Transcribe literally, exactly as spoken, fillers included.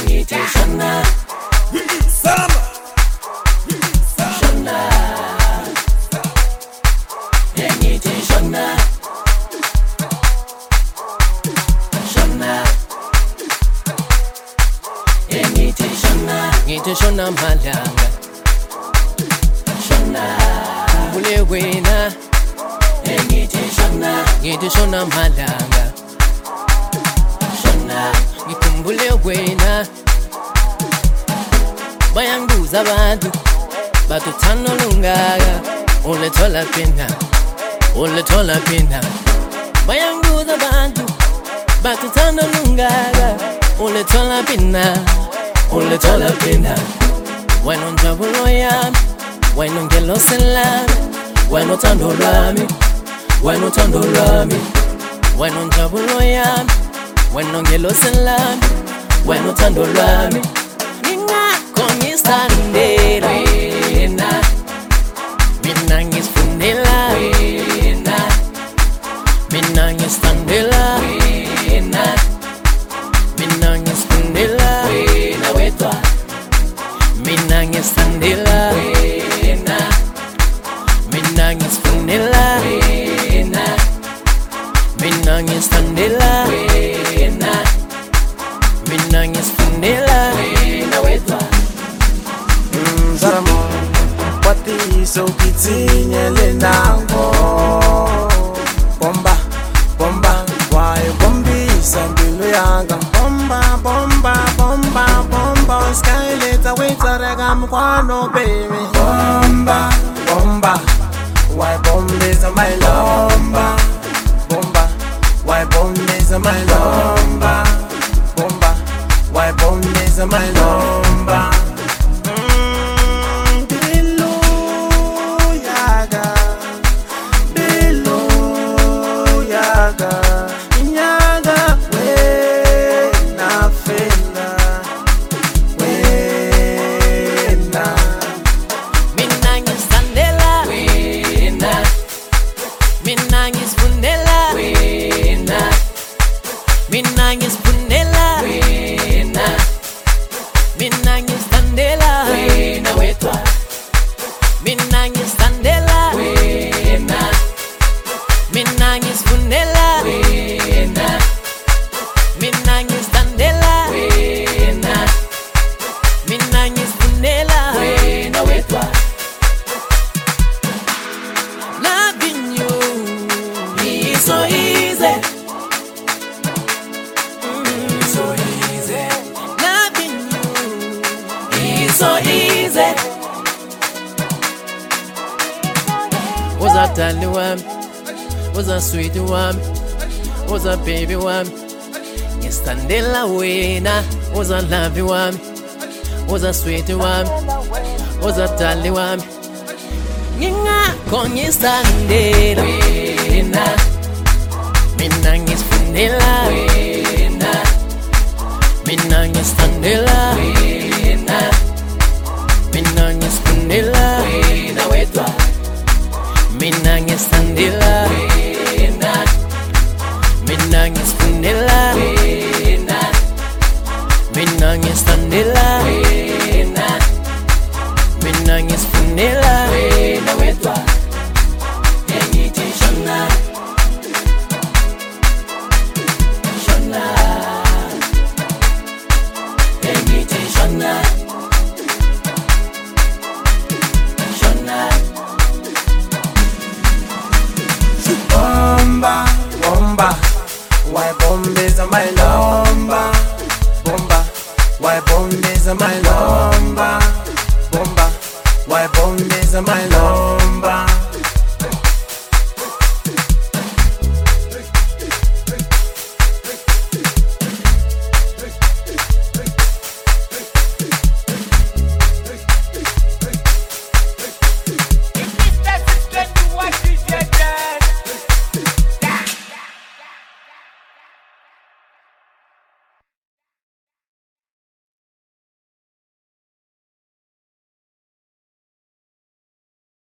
Enite Shona Sama Shona Enite Shona Shona Enite Shona Enite Shona Malanga Shona Mbule wena Enite Shona Enite Shona Malanga Shona ngikumbule wena bayanguza abantu batuthanda lungaka ulethola pina ulethola pina bayanguza abantu batuthanda lungaka ulethola pina ulethola pina wena unjabulo yami wena ungeloselami wena uthando lwami wena uthando lwami wena unjabulo yami wena ungeloselami wena uthando lwami ngingakho ngisandela wena mina ngisifundela wena mina ngisandela wena mina ngisifundela wena wedwa mina ngisandela wena mina ngisifundela wena mina ngisandela wena mina ngisifundela wena wedwa Mzaramo Wati so kitinye lenango Bomba, bomba Why bombi sandilo yanga Bomba, bomba, bomba, bomba Sky later waiter rega mkwano baby Bomba, bomba Why bombies are my lomba Bomba Why bombies are my lomba Bomba Why bombies are my lomba Mina ngisifundela wena mina ngisandela wena wedwa mina ngisandela wena mina ngisifundela wena mina ngisandela wena mina ngisifundela wena wedwa loving you is so easy. So easy. Was a tally wham, was a sweet wham, was a baby wham. Yestandela wena, was a lovey wham, was a sweet wham, was a tally wham. Ninga con yestandela wena, minang is fundela wena, minang yestandela wena. Mina ngisifundela wena wedwa mina ngisandela wena mina ngisifundela wena mina ngisandela wena mina ngisifundela wena wedwa Enite Shona Shona Enite Shona Bomba, bomba Why bombies are my lomba Bomba Why bombies are my lomba Bomba Why bombies are my